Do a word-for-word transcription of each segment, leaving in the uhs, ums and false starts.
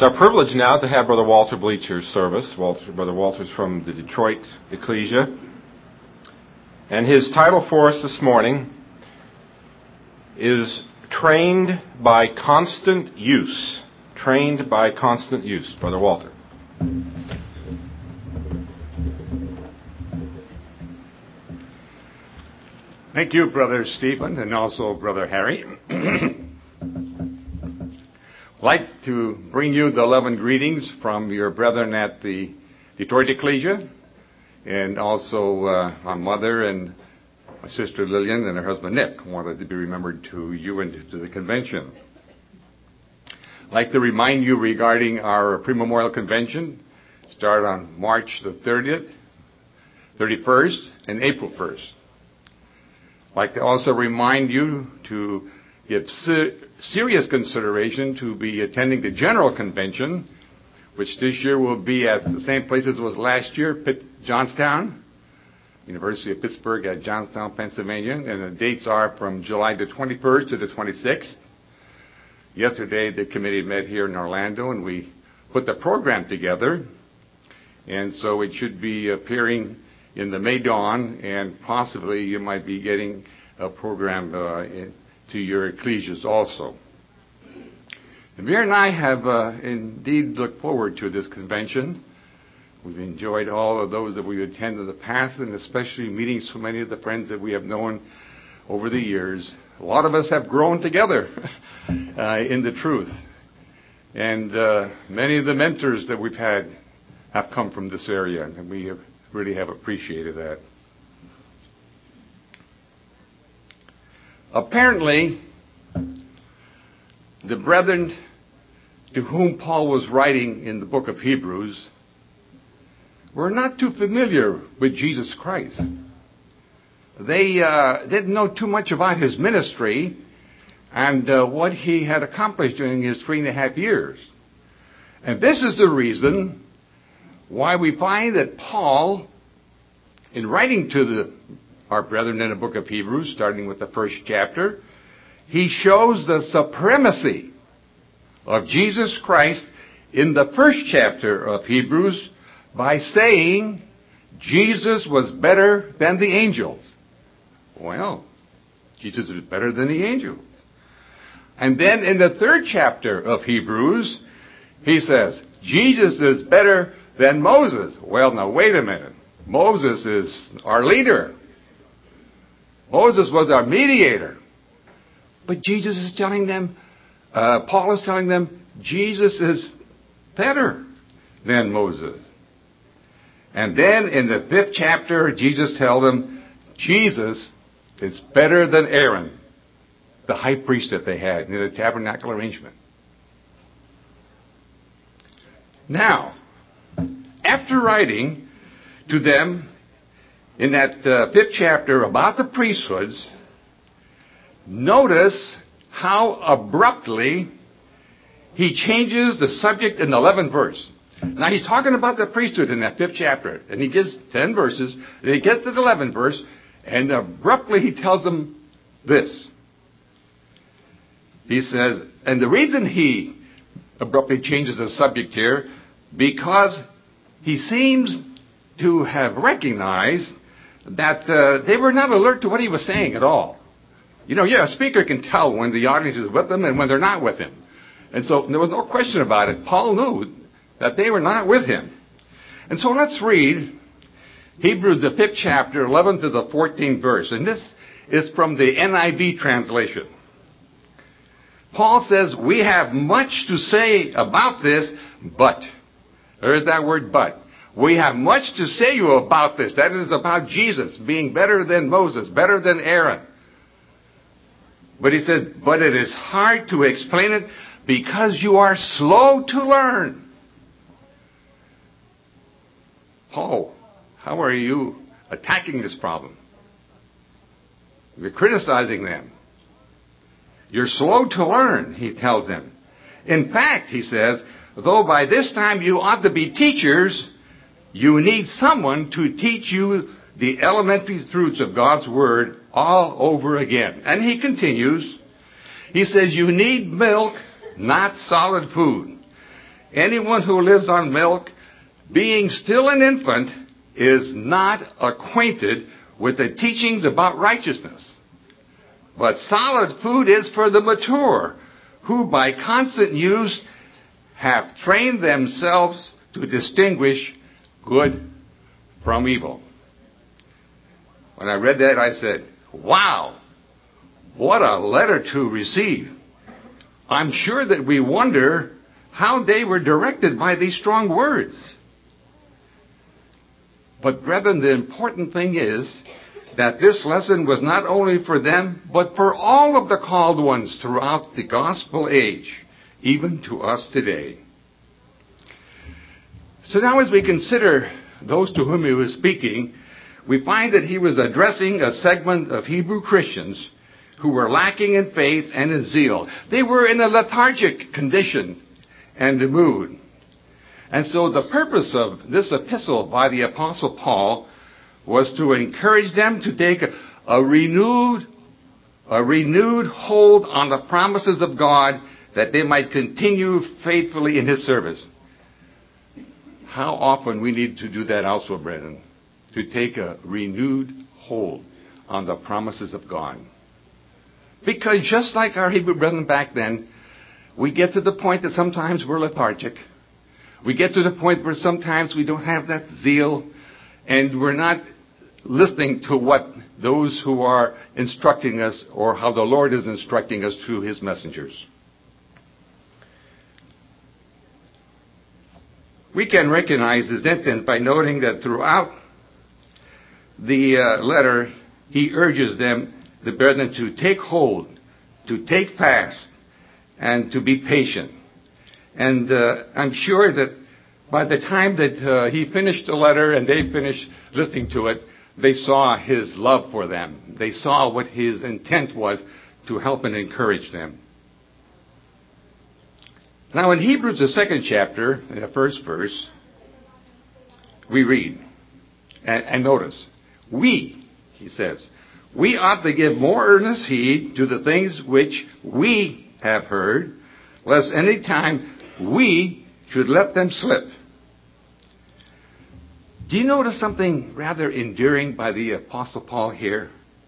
It's our privilege now to have Brother Walter Bleacher's service. Walter, Brother Walter's from the Detroit Ecclesia. And his title for us this morning is Trained by Constant Use. Trained by Constant Use. Brother Walter. Thank you, Brother Stephen, and also Brother Harry. I'd like to bring you the loving greetings from your brethren at the Detroit Ecclesia, and also uh, my mother and my sister Lillian and her husband Nick wanted to be remembered to you and to the convention. I'd like to remind you regarding our pre-memorial convention. Start on March the thirtieth, thirty-first, and April first. I'd like to also remind you to give ser- serious consideration to be attending the General Convention, which this year will be at the same place as it was last year, Pitt, Johnstown, University of Pittsburgh at Johnstown, Pennsylvania, and the dates are from July the twenty-first to the twenty-sixth. Yesterday, the committee met here in Orlando, and we put the program together, and so it should be appearing in the May dawn, and possibly you might be getting a program uh, in, to your ecclesias also. And Vera and I have uh, indeed looked forward to this convention. We've enjoyed all of those that we've attended in the past, and especially meeting so many of the friends that we have known over the years. A lot of us have grown together uh, in the truth. And uh, many of the mentors that we've had have come from this area, and we have really have appreciated that. Apparently, the brethren to whom Paul was writing in the book of Hebrews were not too familiar with Jesus Christ. They uh, didn't know too much about his ministry and uh, what he had accomplished during his three and a half years. And this is the reason why we find that Paul, in writing to the, our brethren in the book of Hebrews, starting with the first chapter, he shows the supremacy of Jesus Christ in the first chapter of Hebrews by saying Jesus was better than the angels. Well, Jesus is better than the angels. And then in the third chapter of Hebrews, he says, Jesus is better than Moses. Well, now wait a minute. Moses is our leader. Moses was our mediator. But Jesus is telling them, uh, Paul is telling them, Jesus is better than Moses. And then in the fifth chapter, Jesus tells them, Jesus is better than Aaron, the high priest that they had in the tabernacle arrangement. Now, after writing to them in that uh, fifth chapter about the priesthoods, notice how abruptly he changes the subject in the eleventh verse. Now he's talking about the priesthood in that fifth chapter, and he gives ten verses, and he gets to the eleventh verse, and abruptly he tells them this. He says, and the reason he abruptly changes the subject here, because he seems to have recognized that uh, they were not alert to what he was saying at all. You know, yeah, a speaker can tell when the audience is with them and when they're not with him. And so there was no question about it. Paul knew that they were not with him. And so let's read Hebrews, the fifth chapter, eleventh to the fourteenth verse. And this is from the N I V translation. Paul says, we have much to say about this, but. There's that word, but. We have much to say to you about this. That is about Jesus being better than Moses, better than Aaron. But he said, but it is hard to explain it because you are slow to learn. Paul, how are you attacking this problem? You're criticizing them. You're slow to learn, he tells them. In fact, he says, though by this time you ought to be teachers, you need someone to teach you the elementary truths of God's Word all over again. And he continues, he says, you need milk, not solid food. Anyone who lives on milk, being still an infant, is not acquainted with the teachings about righteousness. But solid food is for the mature, who by constant use have trained themselves to distinguish good from evil. When I read that, I said, wow, what a letter to receive. I'm sure that we wonder how they were directed by these strong words. But brethren, the important thing is that this lesson was not only for them, but for all of the called ones throughout the gospel age, even to us today. So now as we consider those to whom he was speaking, we find that he was addressing a segment of Hebrew Christians who were lacking in faith and in zeal. They were in a lethargic condition and mood. And so the purpose of this epistle by the Apostle Paul was to encourage them to take a, a renewed, a renewed hold on the promises of God that they might continue faithfully in his service. How often we need to do that also, brethren, to take a renewed hold on the promises of God. Because just like our Hebrew brethren back then, we get to the point that sometimes we're lethargic. We get to the point where sometimes we don't have that zeal, and we're not listening to what those who are instructing us or how the Lord is instructing us through his messengers. We can recognize his intent by noting that throughout the uh, letter, he urges them, the brethren, to take hold, to take fast, and to be patient. And uh, I'm sure that by the time that uh, he finished the letter and they finished listening to it, they saw his love for them. They saw what his intent was to help and encourage them. Now in Hebrews, the second chapter, in the first verse, we read, and, and notice, we, he says, we ought to give more earnest heed to the things which we have heard, lest any time we should let them slip. Do you notice something rather endearing by the Apostle Paul here?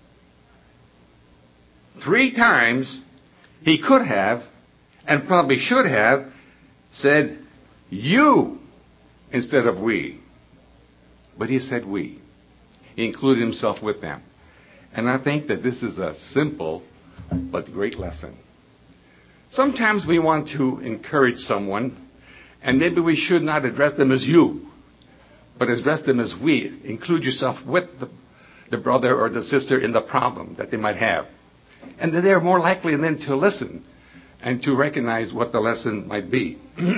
Three times he could have, and probably should have, said you instead of we. But he said we. He included himself with them. And I think that this is a simple but great lesson. Sometimes we want to encourage someone, and maybe we should not address them as you, but address them as we. Include yourself with the, the brother or the sister in the problem that they might have. And that they are more likely then to listen and to recognize what the lesson might be.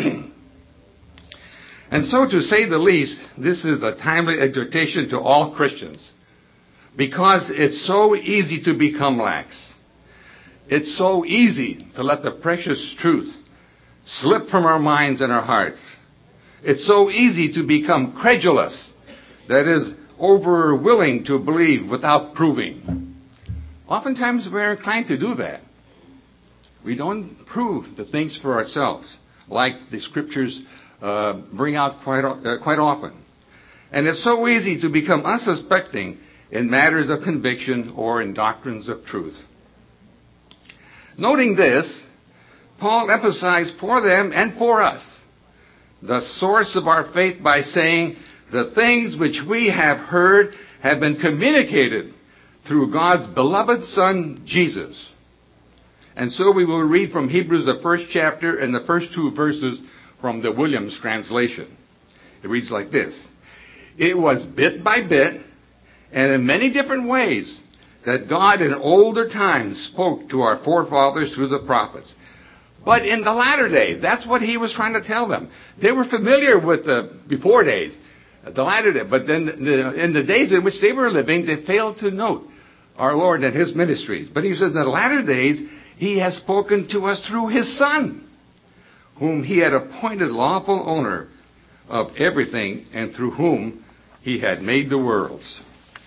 And so, to say the least, this is a timely exhortation to all Christians, because it's so easy to become lax. It's so easy to let the precious truth slip from our minds and our hearts. It's so easy to become credulous, that is, over willing to believe without proving. Oftentimes we're inclined to do that. We don't prove the things for ourselves, like the scriptures uh, bring out quite uh, quite often. And it's so easy to become unsuspecting in matters of conviction or in doctrines of truth. Noting this, Paul emphasized for them and for us the source of our faith by saying, the things which we have heard have been communicated through God's beloved Son, Jesus. And so we will read from Hebrews, the first chapter, and the first two verses from the Williams translation. It reads like this. It was bit by bit, and in many different ways, that God in older times spoke to our forefathers through the prophets. But in the latter days, that's what he was trying to tell them. They were familiar with the before days, the latter days, but then the, in the days in which they were living, they failed to note our Lord and his ministries. But he says, in the latter days, he has spoken to us through his Son, whom he had appointed lawful owner of everything, and through whom he had made the worlds.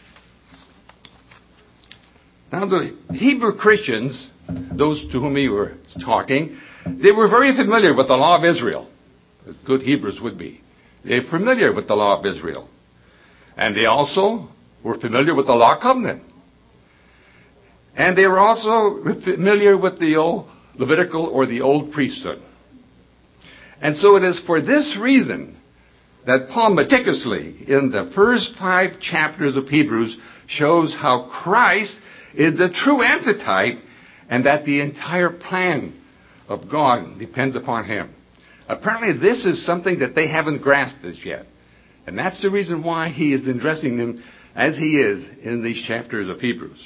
Now, the Hebrew Christians, those to whom he was talking, they were very familiar with the law of Israel. as good Hebrews would be. They're familiar with the law of Israel. And they also were familiar with the law covenant. And they were also familiar with the old Levitical or the old priesthood. And so it is for this reason that Paul meticulously, in the first five chapters of Hebrews, shows how Christ is the true antitype and that the entire plan of God depends upon him. Apparently this is something that they haven't grasped as yet. And that's the reason why he is addressing them as he is in these chapters of Hebrews.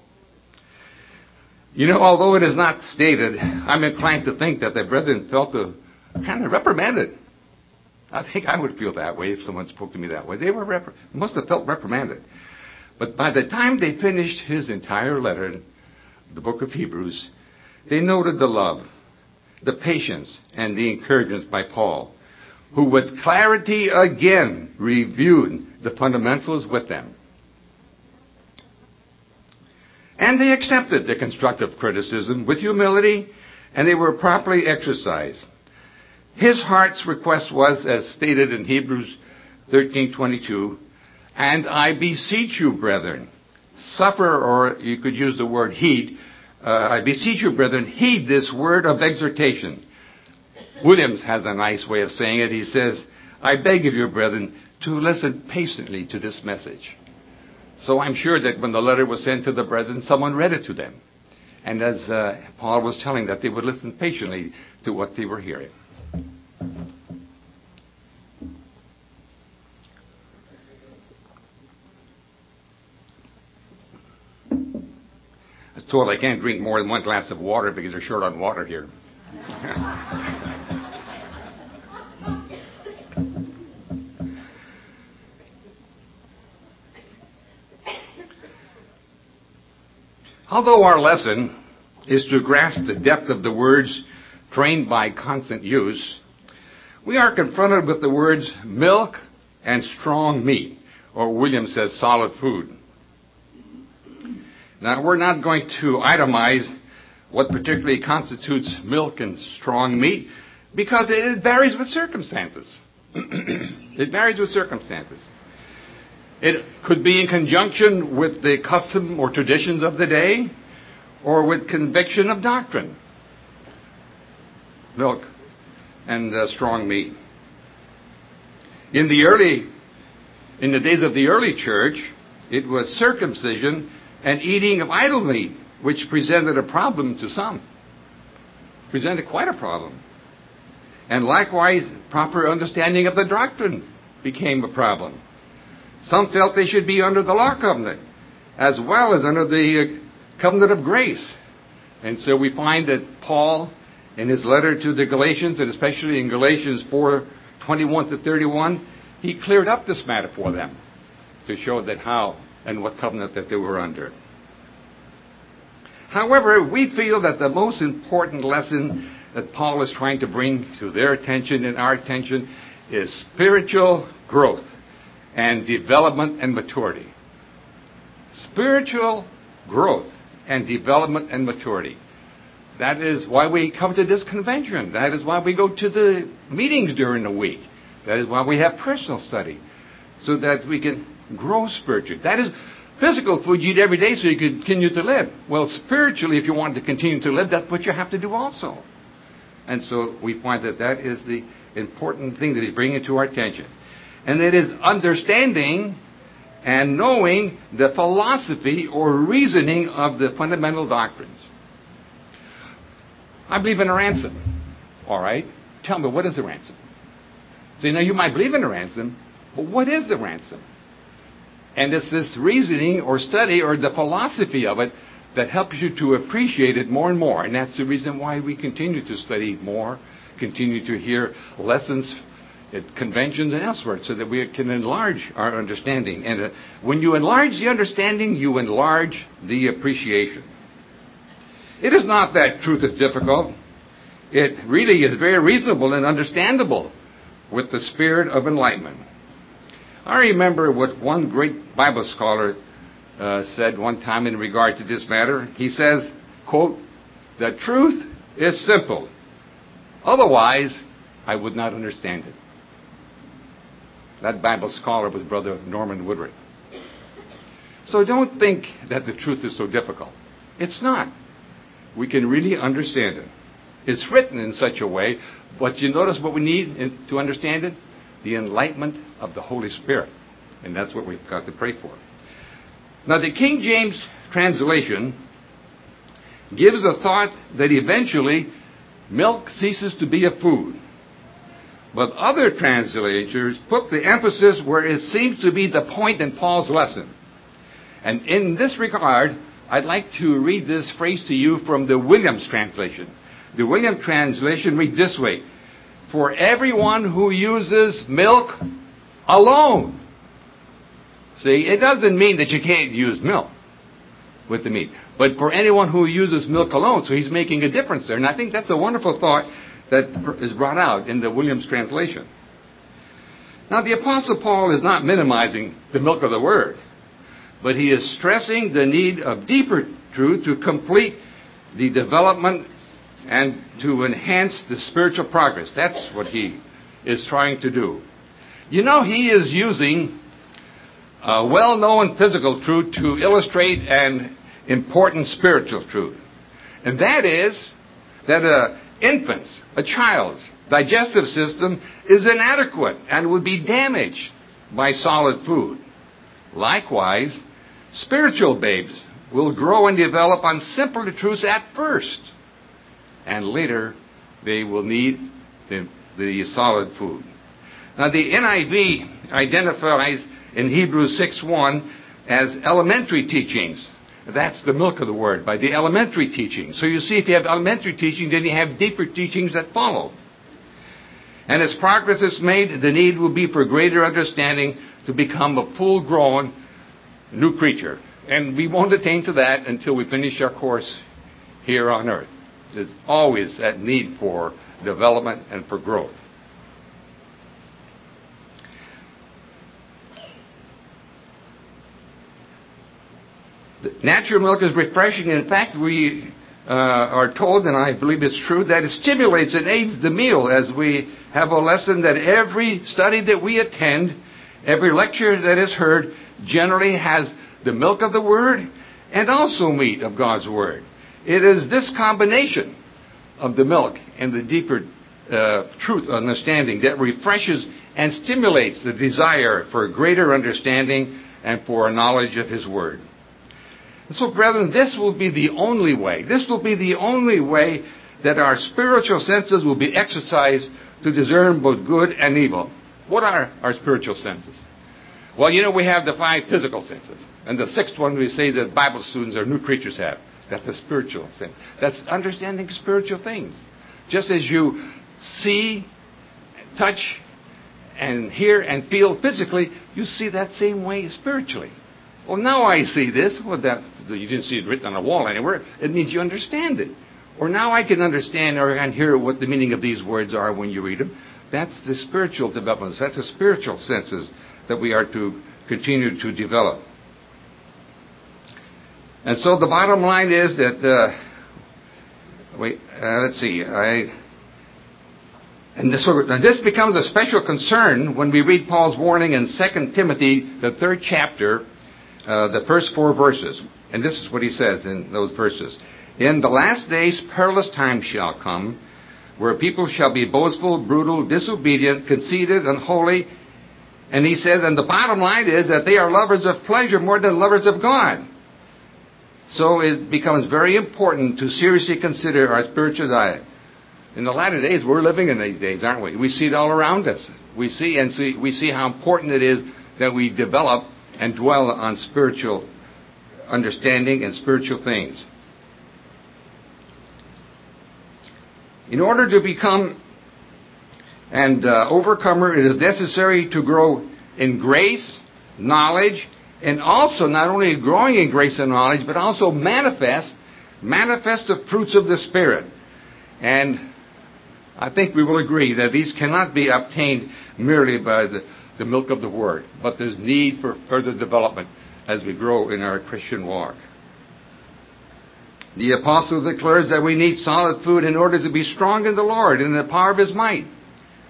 You know, although it is not stated, I'm inclined to think that the brethren felt uh, kind of reprimanded. I think I would feel that way if someone spoke to me that way. They were rep- must have felt reprimanded. But by the time they finished his entire letter, the book of Hebrews, they noted the love, the patience, and the encouragement by Paul, who with clarity again reviewed the fundamentals with them. And they accepted the constructive criticism with humility, and they were properly exercised. His heart's request was, as stated in Hebrews thirteen twenty-two, and I beseech you, brethren, suffer, or you could use the word heed, uh, I beseech you, brethren, heed this word of exhortation. Williams has a nice way of saying it. He says, I beg of you, brethren, to listen patiently to this message. So I'm sure that when the letter was sent to the brethren, someone read it to them. And as uh, Paul was telling that they would listen patiently to what they were hearing. I was told I can't drink more than one glass of water because they're short on water here. Although our lesson is to grasp the depth of the words trained by constant use, we are confronted with the words milk and strong meat, or William says solid food. Now, we're not going to itemize what particularly constitutes milk and strong meat because it varies with circumstances. It varies with circumstances. It could be in conjunction with the custom or traditions of the day or with conviction of doctrine. Milk and uh, strong meat. In the early, in the days of the early church, it was circumcision and eating of idol meat, which presented a problem to some. Presented quite a problem. And likewise, proper understanding of the doctrine became a problem. Some felt they should be under the law covenant, as well as under the uh, covenant of grace. And so we find that Paul, in his letter to the Galatians, and especially in Galatians four twenty-one to thirty-one, he cleared up this matter for them to show that how and what covenant that they were under. However, we feel that the most important lesson that Paul is trying to bring to their attention and our attention is spiritual growth and development and maturity. Spiritual growth and development and maturity. That is why we come to this convention. That is why we go to the meetings during the week. That is why we have personal study, so that we can grow spiritually. That is physical food you eat every day so you can continue to live. Well, spiritually, if you want to continue to live, that's what you have to do also. And so we find that that is the important thing that he's bringing to our attention. And it is understanding and knowing the philosophy or reasoning of the fundamental doctrines. I believe in a ransom. All right. Tell me, what is the ransom? So, now you might believe in a ransom, but what is the ransom? And it's this reasoning or study or the philosophy of it that helps you to appreciate it more and more. And that's the reason why we continue to study more, continue to hear lessons at conventions and elsewhere, so that we can enlarge our understanding. And uh, when you enlarge the understanding, you enlarge the appreciation. It is not that truth is difficult. It really is very reasonable and understandable with the spirit of enlightenment. I remember what one great Bible scholar uh, said one time in regard to this matter. He says, quote, "The truth is simple. Otherwise, I would not understand it. That Bible scholar was Brother Norman Woodward. So don't think that the truth is so difficult. It's not. We can really understand it. It's written in such a way, but you notice what we need in, to understand it? The enlightenment of the Holy Spirit. And that's what we've got to pray for. Now, the King James translation gives the thought that eventually milk ceases to be a food. But other translators put the emphasis where it seems to be the point in Paul's lesson. And in this regard, I'd like to read this phrase to you from the Williams translation. The Williams translation reads this way: for everyone who uses milk alone. See, it doesn't mean that you can't use milk with the meat. But for anyone who uses milk alone, so he's making a difference there. And I think that's a wonderful thought that is brought out in the Williams translation. Now, the Apostle Paul is not minimizing the milk of the Word, but he is stressing the need of deeper truth to complete the development and to enhance the spiritual progress. That's what he is trying to do. You know, he is using a well-known physical truth to illustrate an important spiritual truth. And that is that an infant's, a child's digestive system is inadequate and would be damaged by solid food. Likewise, spiritual babes will grow and develop on simpler truths at first, and later they will need the, the solid food. Now, the N I V identifies in Hebrews six one as elementary teachings. That's the milk of the Word, by the elementary teachings. So you see, if you have elementary teaching, then you have deeper teachings that follow. And as progress is made, the need will be for greater understanding to become a full-grown new creature. And we won't attain to that until we finish our course here on earth. There's always that need for development and for growth. The natural milk is refreshing. In fact, we uh, are told, and I believe it's true, that it stimulates and aids the meal, as we have a lesson that every study that we attend, every lecture that is heard, generally has the milk of the Word and also meat of God's Word. It is this combination of the milk and the deeper uh, truth understanding that refreshes and stimulates the desire for greater understanding and for a knowledge of His Word. And so, brethren, this will be the only way. This will be the only way that our spiritual senses will be exercised to discern both good and evil. What are our spiritual senses? Well, you know, we have the five physical senses. And the sixth one we say that Bible students or new creatures have. That's the spiritual sense. That's understanding spiritual things. Just as you see, touch, and hear and feel physically, you see that same way spiritually. Well, now I see this. Well, that you didn't see it written on a wall anywhere. It means you understand it. Or now I can understand or can hear what the meaning of these words are when you read them. That's the spiritual developments. That's the spiritual senses that we are to continue to develop. And so the bottom line is that, uh, wait, uh, let's see, I, and this, so this becomes a special concern when we read Paul's warning in Second Timothy, the third chapter, uh, the first four verses. And this is what he says in those verses. In the last days, perilous times shall come, where people shall be boastful, brutal, disobedient, conceited, unholy. And he says, and the bottom line is that they are lovers of pleasure more than lovers of God. So it becomes very important to seriously consider our spiritual diet. In the latter days, we're living in these days, aren't we? We see it all around us. We see and see, we see how important it is that we develop and dwell on spiritual understanding and spiritual things. In order to become an uh, overcomer, it is necessary to grow in grace, knowledge, and also not only growing in grace and knowledge, but also manifest, manifest the fruits of the Spirit. And I think we will agree that these cannot be obtained merely by the, the milk of the Word, but there's need for further development as we grow in our Christian walk. The apostle declares that we need solid food in order to be strong in the Lord and in the power of His might.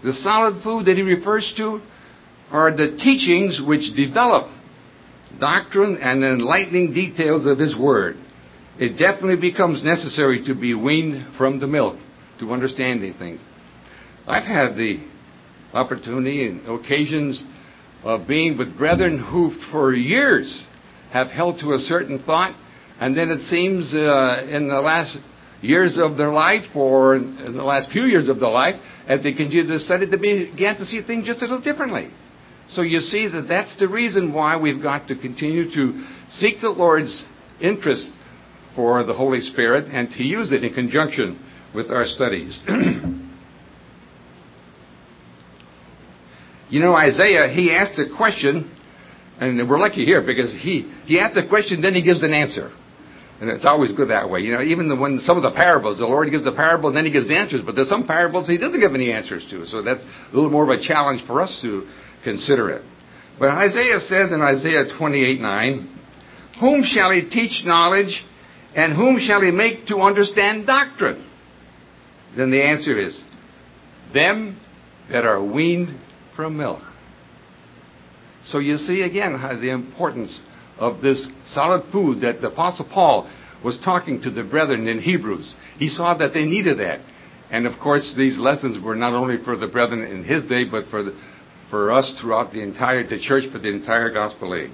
The solid food that he refers to are the teachings which develop doctrine and enlightening details of his word. It definitely becomes necessary to be weaned from the milk to understand these things. I've had the opportunity and occasions of being with brethren who for years have held to a certain thought, and then it seems uh, in the last years of their life, or in the last few years of their life, as they continue to study, they began to see things just a little differently. So you see that that's the reason why we've got to continue to seek the Lord's interest for the Holy Spirit and to use it in conjunction with our studies. You know, Isaiah, he asked a question, and we're lucky here because he, he asked a question, then he gives an answer. And it's always good that way. You know, even the, when some of the parables, the Lord gives the parable and then he gives answers, but there's some parables he doesn't give any answers to. So that's a little more of a challenge for us to consider it. But Isaiah says in Isaiah twenty-eight nine, whom shall he teach knowledge, and whom shall he make to understand doctrine? Then the answer is, them that are weaned from milk. So you see again how the importance of this solid food that the Apostle Paul was talking to the brethren in Hebrews. He saw that they needed that. And of course these lessons were not only for the brethren in his day, but for the, for us throughout the entire the church, for the entire gospel age.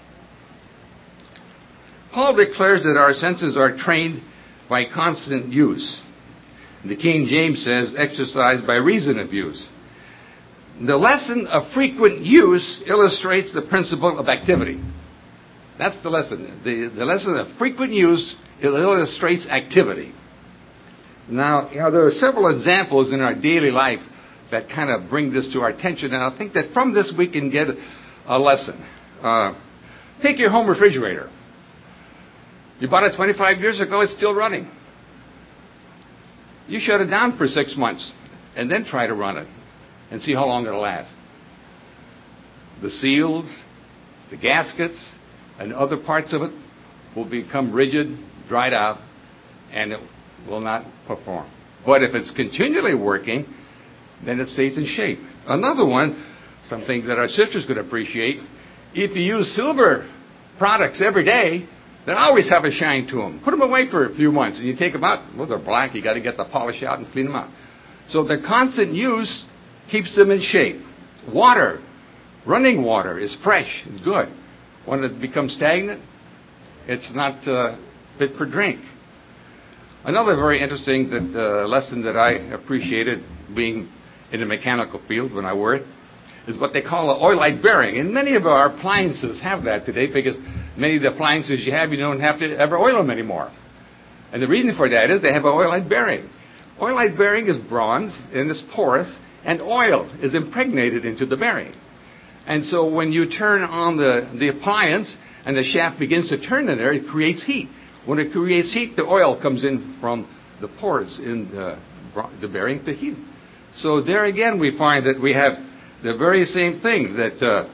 Paul declares that our senses are trained by constant use. The King James says exercised by reason of use. The lesson of frequent use illustrates the principle of activity. That's the lesson. The, the lesson of frequent use it illustrates activity. Now, you know, there are several examples in our daily life that kind of bring this to our attention, and I think that from this we can get a lesson. Uh, take your home refrigerator. You bought it twenty-five years ago, it's still running. You shut it down for six months and then try to run it and see how long it'll last. The seals, the gaskets, and other parts of it will become rigid, dried out, and it will not perform. But if it's continually working, then it stays in shape. Another one, something that our sisters could appreciate, if you use silver products every day, they always have a shine to them. Put them away for a few months, and you take them out. Well, they're black. You got to get the polish out and clean them out. So the constant use keeps them in shape. Water, running water, is fresh and good. When it becomes stagnant, it's not uh, fit for drink. Another very interesting that, uh, lesson that I appreciated being in the mechanical field when I worked is what they call an oil-like bearing. And many of our appliances have that today because many of the appliances you have, you don't have to ever oil them anymore. And the reason for that is they have an oil-like bearing. Oil-like bearing is bronze and it's porous, and oil is impregnated into the bearing. And so when you turn on the, the appliance and the shaft begins to turn in there, it creates heat. When it creates heat, the oil comes in from the pores in the, the bearing to heat. So there again we find that we have the very same thing, that uh,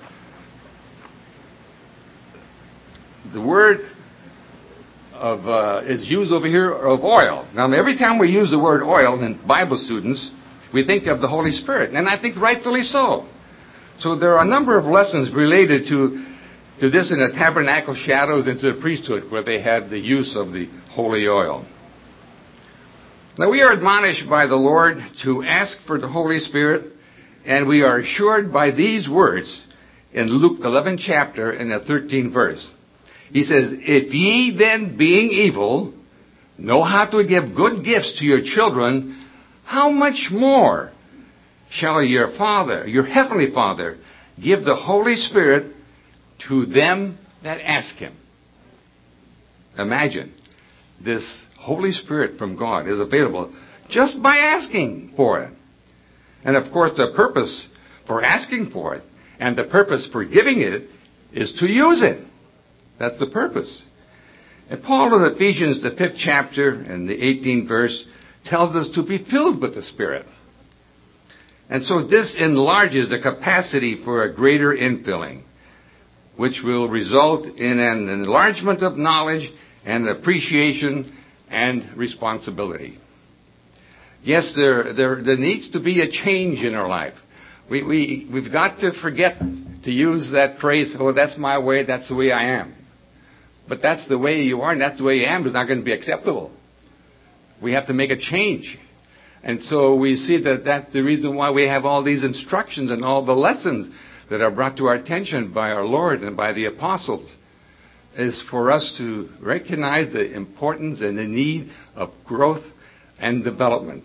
the word of uh, is used over here of oil. Now every time we use the word oil in Bible students, we think of the Holy Spirit, and I think rightfully so. So there are a number of lessons related to, to this in the tabernacle shadows and to the priesthood where they had the use of the holy oil. Now we are admonished by the Lord to ask for the Holy Spirit, and we are assured by these words in Luke the eleventh chapter and the thirteenth verse. He says, if ye then being evil know how to give good gifts to your children, how much more shall your Father, your heavenly Father, give the Holy Spirit to them that ask him? Imagine, this Holy Spirit from God is available just by asking for it. And of course, the purpose for asking for it and the purpose for giving it is to use it. That's the purpose. And Paul in Ephesians, the fifth chapter and the eighteenth verse, tells us to be filled with the Spirit. And so this enlarges the capacity for a greater infilling, which will result in an enlargement of knowledge and appreciation and responsibility. Yes, there, there, there needs to be a change in our life. We, we, we've got to forget to use that phrase, oh, that's my way, that's the way I am. But that's the way you are and that's the way you am is not going to be acceptable. We have to make a change. And so we see that that's the reason why we have all these instructions and all the lessons that are brought to our attention by our Lord and by the apostles, is for us to recognize the importance and the need of growth and development.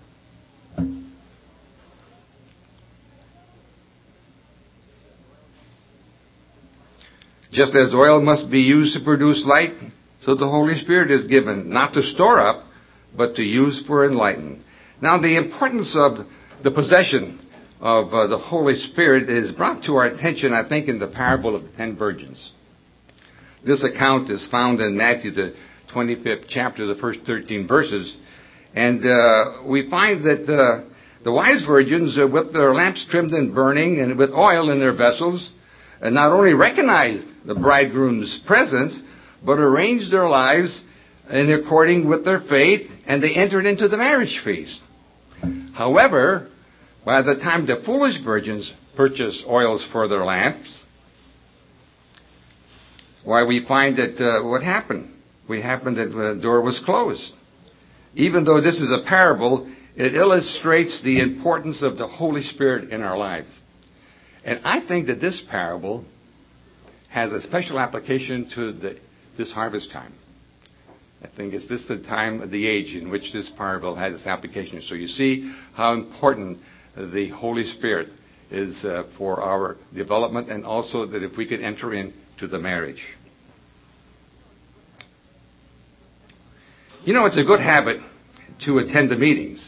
Just as oil must be used to produce light, so the Holy Spirit is given, not to store up, but to use for enlightenment. Now, the importance of the possession of uh, the Holy Spirit is brought to our attention, I think, in the parable of the ten virgins. This account is found in Matthew, the twenty-fifth chapter, the first thirteen verses. And uh, we find that uh, the wise virgins, uh, with their lamps trimmed and burning and with oil in their vessels, uh, not only recognized the bridegroom's presence, but arranged their lives in according with their faith, and they entered into the marriage feast. However, by the time the foolish virgins purchased oils for their lamps, why we find that uh, what happened? We happened that the door was closed. Even though this is a parable, it illustrates the importance of the Holy Spirit in our lives. And I think that this parable has a special application to the, this harvest time. I think it's this the time of the age in which this parable has its application. So you see how important the Holy Spirit is uh, for our development, and also that if we could enter into the marriage. You know, it's a good habit to attend the meetings,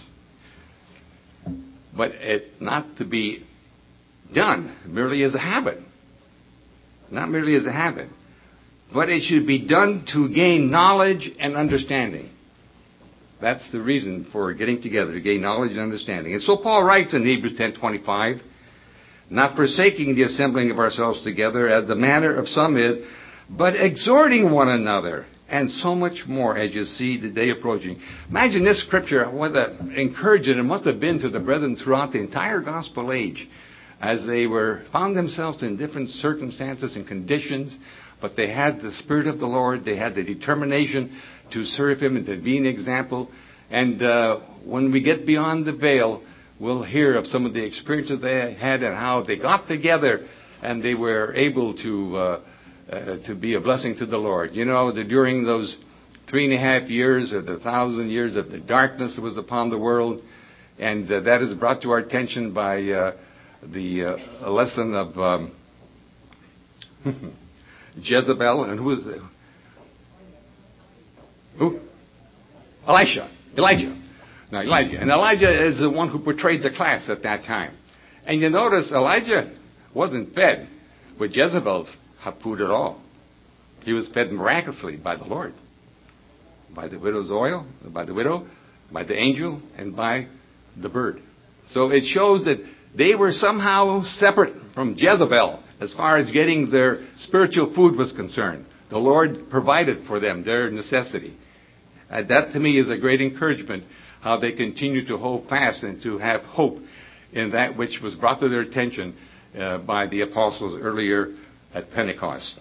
but it not to be done merely as a habit. Not merely as a habit. But it should be done to gain knowledge and understanding. That's the reason for getting together, to gain knowledge and understanding. And so Paul writes in Hebrews ten twenty-five, not forsaking the assembling of ourselves together, as the manner of some is, but exhorting one another, and so much more as you see the day approaching. Imagine this scripture, what an encouragement it must have been to the brethren throughout the entire gospel age, as they were found themselves in different circumstances and conditions. But they had the Spirit of the Lord. They had the determination to serve Him and to be an example. And uh, when we get beyond the veil, we'll hear of some of the experiences they had and how they got together and they were able to uh, uh, to be a blessing to the Lord. You know, the, during those three and a half years or the thousand years of the darkness that was upon the world, and uh, that is brought to our attention by uh, the uh, lesson of Um, Jezebel, and who is it? Who? Elisha. Elijah. Now, Elijah. And Elijah is the one who portrayed the class at that time. And you notice Elijah wasn't fed with Jezebel's food at all. He was fed miraculously by the Lord. By the widow's oil, by the widow, by the angel, and by the bird. So it shows that they were somehow separate from Jezebel as far as getting their spiritual food was concerned. The Lord provided for them their necessity. Uh, that to me is a great encouragement, how they continue to hold fast and to have hope in that which was brought to their attention uh, by the apostles earlier at Pentecost.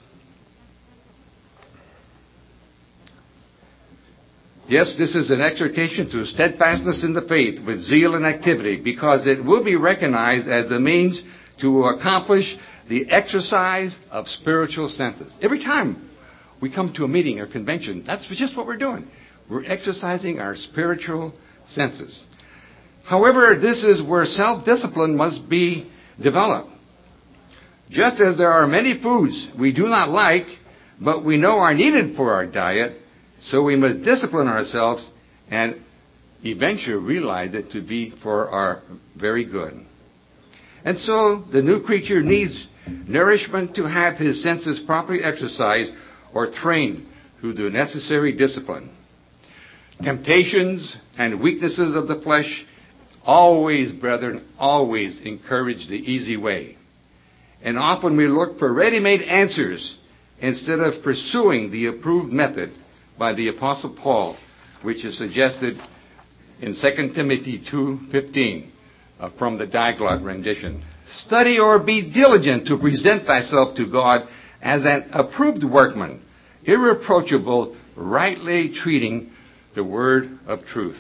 Yes, this is an exhortation to steadfastness in the faith with zeal and activity, because it will be recognized as the means to accomplish the exercise of spiritual senses. Every time we come to a meeting or convention, that's just what we're doing. We're exercising our spiritual senses. However, this is where self-discipline must be developed. Just as there are many foods we do not like, but we know are needed for our diet, so we must discipline ourselves and eventually realize it to be for our very good. And so the new creature needs nourishment to have his senses properly exercised or trained through the necessary discipline. Temptations and weaknesses of the flesh always, brethren, always encourage the easy way. And often we look for ready-made answers instead of pursuing the approved method by the Apostle Paul, which is suggested in Second Timothy two fifteen uh, from the Diglot rendition. Study or be diligent to present thyself to God as an approved workman, irreproachable, rightly treating the word of truth.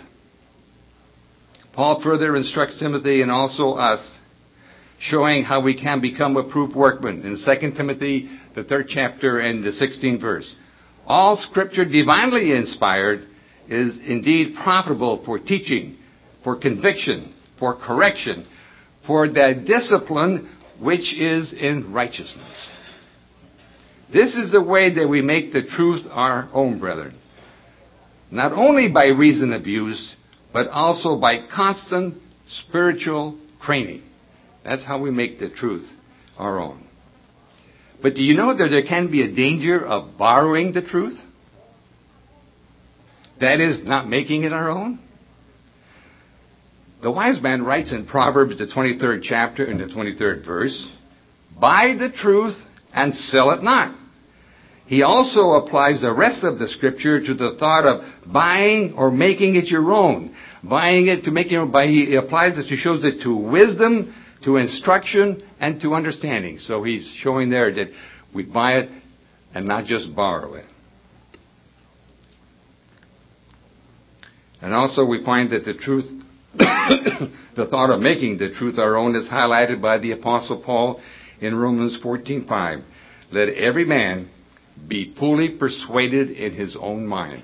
Paul further instructs Timothy and also us, showing how we can become approved workmen in Second Timothy, the third chapter and the sixteenth verse. All Scripture divinely inspired is indeed profitable for teaching, for conviction, for correction, for the discipline which is in righteousness. This is the way that we make the truth our own, brethren. Not only by reason of use, but also by constant spiritual training. That's how we make the truth our own. But do you know that there can be a danger of borrowing the truth? That is, not making it our own? The wise man writes in Proverbs, the twenty-third chapter and the twenty-third verse, buy the truth and sell it not. He also applies the rest of the Scripture to the thought of buying or making it your own. Buying it to make it your own. He applies it, he shows it to wisdom, to instruction, and to understanding. So he's showing there that we buy it and not just borrow it. And also we find that the truth, the thought of making the truth our own is highlighted by the Apostle Paul in Romans fourteen five. Let every man be fully persuaded in his own mind.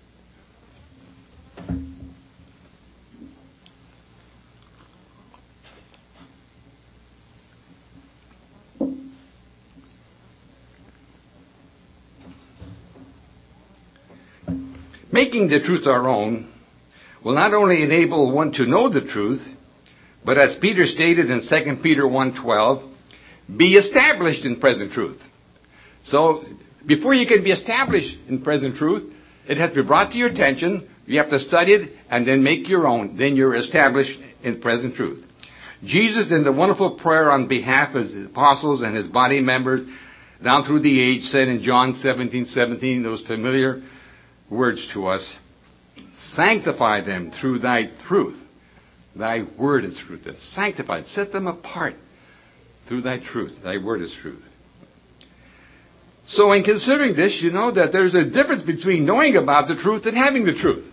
Making the truth our own will not only enable one to know the truth, but as Peter stated in Second Peter one twelve, be established in present truth. So, before you can be established in present truth, it has to be brought to your attention, you have to study it, and then make your own. Then you're established in present truth. Jesus, in the wonderful prayer on behalf of his apostles and his body members down through the age, said in John seventeen seventeen, those familiar words to us, sanctify them through thy truth. Thy word is truth. Sanctify, set them apart through thy truth. Thy word is truth. So in considering this, you know that there's a difference between knowing about the truth and having the truth.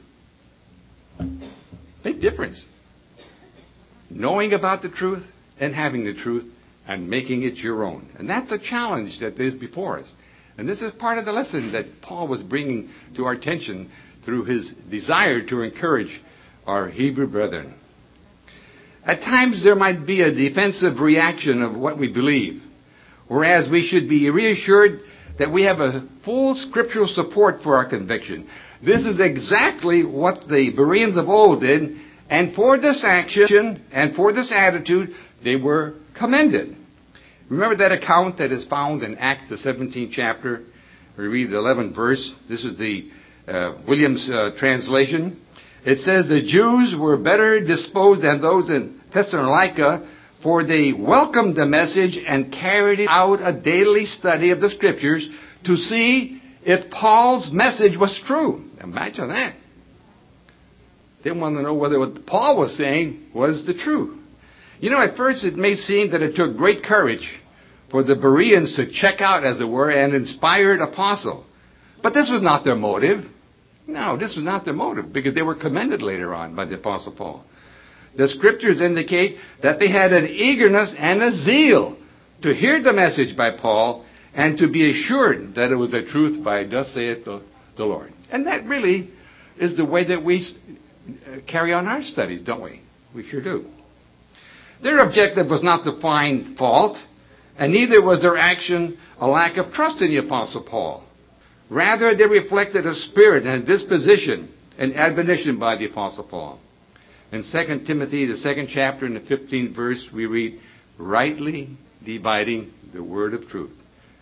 Big difference. Knowing about the truth and having the truth and making it your own. And that's a challenge that is before us. And this is part of the lesson that Paul was bringing to our attention through his desire to encourage our Hebrew brethren. At times there might be a defensive reaction of what we believe, whereas we should be reassured that we have a full scriptural support for our conviction. This is exactly what the Bereans of old did, and for this action and for this attitude, they were commended. Remember that account that is found in Acts, the seventeenth chapter? We read the eleventh verse. This is the uh, Williams uh, translation. It says, the Jews were better disposed than those in Thessalonica, for they welcomed the message and carried out a daily study of the Scriptures to see if Paul's message was true. Imagine that. They wanted to know whether what Paul was saying was the truth. You know, at first it may seem that it took great courage for the Bereans to check out, as it were, an inspired apostle. But this was not their motive. No, this was not their motive, because they were commended later on by the Apostle Paul. The Scriptures indicate that they had an eagerness and a zeal to hear the message by Paul and to be assured that it was the truth by thus saith the, the Lord. And that really is the way that we carry on our studies, don't we? We sure do. Their objective was not to find fault, and neither was their action a lack of trust in the Apostle Paul. Rather, they reflected a spirit and a disposition and admonition by the Apostle Paul. In Second Timothy, the second chapter, and the fifteenth verse, we read, rightly dividing the word of truth.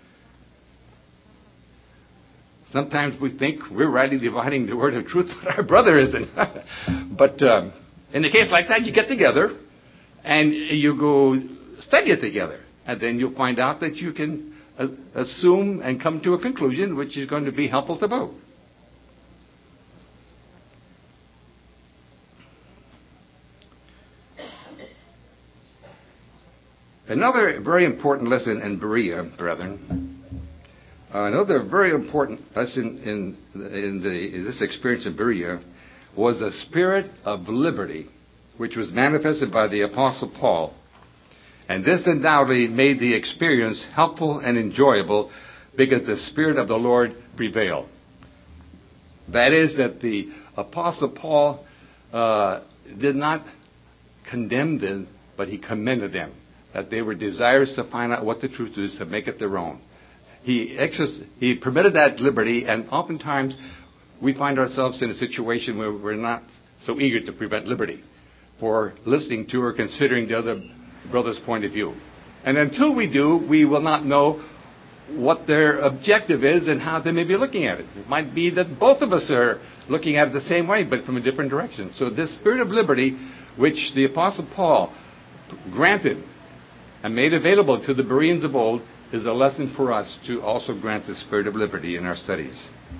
Sometimes we think we're rightly dividing the word of truth, but our brother isn't. But um, in a case like that, you get together and you go study it together. And then you'll find out that you can uh, assume and come to a conclusion which is going to be helpful to both. Another very important lesson in Berea, brethren, uh, another very important lesson in, in, the, in this experience of Berea was the spirit of liberty, which was manifested by the Apostle Paul. And this undoubtedly made the experience helpful and enjoyable because the Spirit of the Lord prevailed. That is, that the Apostle Paul uh, did not condemn them, but he commended them, that they were desirous to find out what the truth is, to make it their own. He, exercised, he permitted that liberty, and oftentimes we find ourselves in a situation where we're not so eager to prevent liberty for listening to or considering the other brother's point of view. And until we do, we will not know what their objective is and how they may be looking at it. It might be that both of us are looking at it the same way, but from a different direction. So this spirit of liberty, which the Apostle Paul granted and made available to the Bereans of old, is a lesson for us to also grant the spirit of liberty in our studies.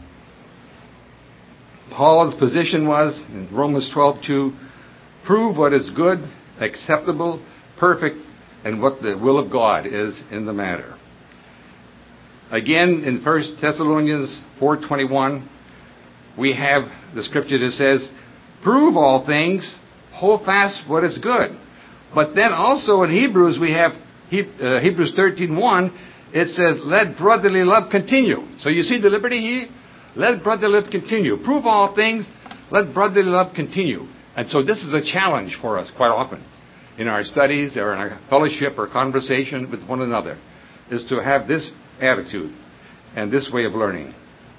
Paul's position was, in Romans twelve two, prove what is good, acceptable, perfect, and what the will of God is in the matter. Again, in First Thessalonians four twenty-one, we have the scripture that says, prove all things, hold fast what is good. But then also in Hebrews, we have uh, Hebrews thirteen one, it says, let brotherly love continue. So you see the liberty here? Let brotherly love continue. Prove all things, let brotherly love continue. And so this is a challenge for us quite often in our studies or in our fellowship or conversation with one another, is to have this attitude and this way of learning.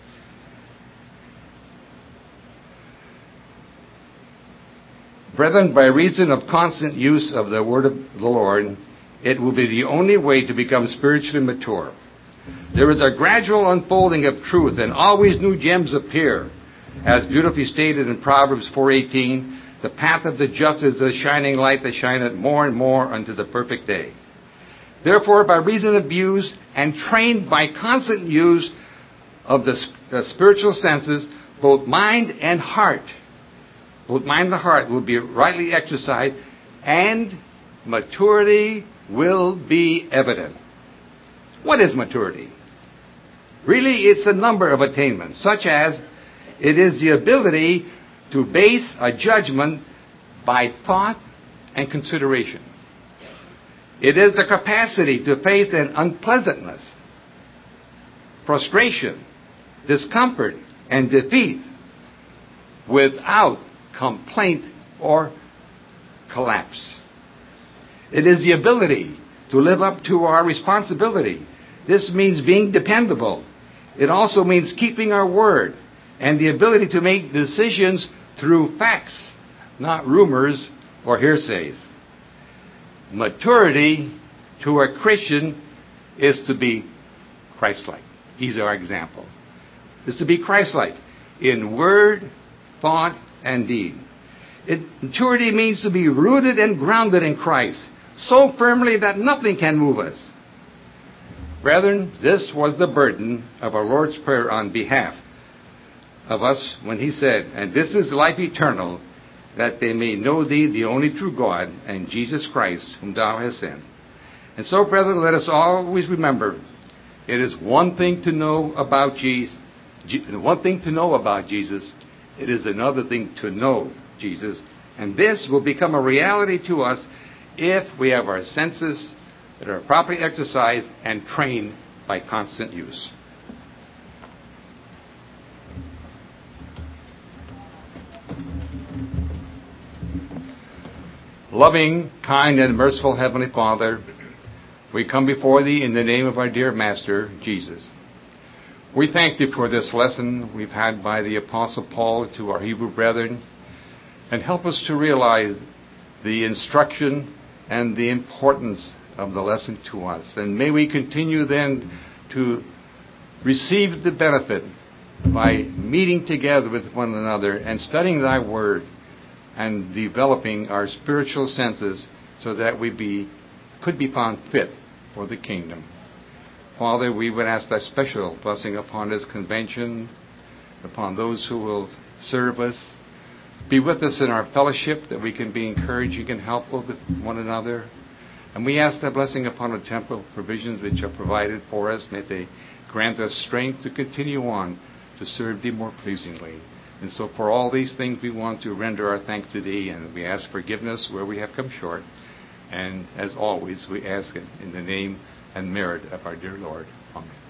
Brethren, by reason of constant use of the word of the Lord, it will be the only way to become spiritually mature. There is a gradual unfolding of truth, and always new gems appear. As beautifully stated in Proverbs four eighteen, the path of the just is a shining light that shineth more and more unto the perfect day. Therefore, by reason of use and trained by constant use of the uh, spiritual senses, both mind and heart, both mind and heart will be rightly exercised, and maturity will be evident. What is maturity? Really, it's a number of attainments, such as it is the ability to base a judgment by thought and consideration. It is the capacity to face an unpleasantness, frustration, discomfort, and defeat without complaint or collapse. It is the ability to live up to our responsibility. This means being dependable. It also means keeping our word and the ability to make decisions through facts, not rumors or hearsays. Maturity to a Christian is to be Christ-like. He's our example. Is to be Christ-like in word, thought, and deed. It, maturity means to be rooted and grounded in Christ, so firmly that nothing can move us. Brethren, this was the burden of our Lord's Prayer on behalf of us when he said, and this is life eternal, that they may know thee, the only true God, and Jesus Christ, whom thou hast sent. And so, brethren, let us always remember, it is one thing to know about Jesus, one thing to know about Jesus, it is another thing to know Jesus. And this will become a reality to us if we have our senses that are properly exercised and trained by constant use. Loving, kind, and merciful Heavenly Father, we come before Thee in the name of our dear Master, Jesus. We thank Thee for this lesson we've had by the Apostle Paul to our Hebrew brethren, and help us to realize the instruction and the importance of the lesson to us. And may we continue then to receive the benefit by meeting together with one another and studying Thy Word and developing our spiritual senses so that we be could be found fit for the kingdom. Father, we would ask Thy special blessing upon this convention, upon those who will serve us. Be with us in our fellowship, that we can be encouraging and helpful with one another. And we ask that blessing upon the temple provisions which are provided for us. May they grant us strength to continue on to serve Thee more pleasingly. And so for all these things we want to render our thanks to Thee, and we ask forgiveness where we have come short. And as always, we ask it in the name and merit of our dear Lord. Amen.